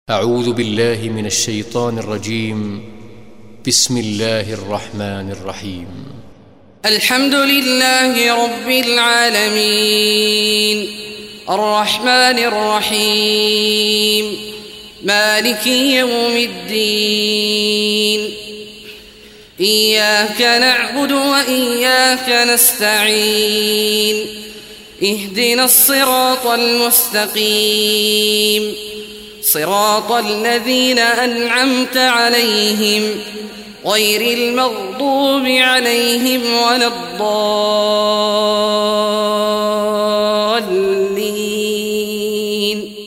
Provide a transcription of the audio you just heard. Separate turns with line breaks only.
أعوذ بالله من الشيطان الرجيم. بسم الله الرحمن الرحيم.
الحمد لله رب العالمين الرحمن الرحيم مالك يوم الدين. إياك نعبد وإياك نستعين. اهدنا الصراط المستقيم صراط الذين أنعمت عليهم غير المغضوب عليهم ولا الضالين.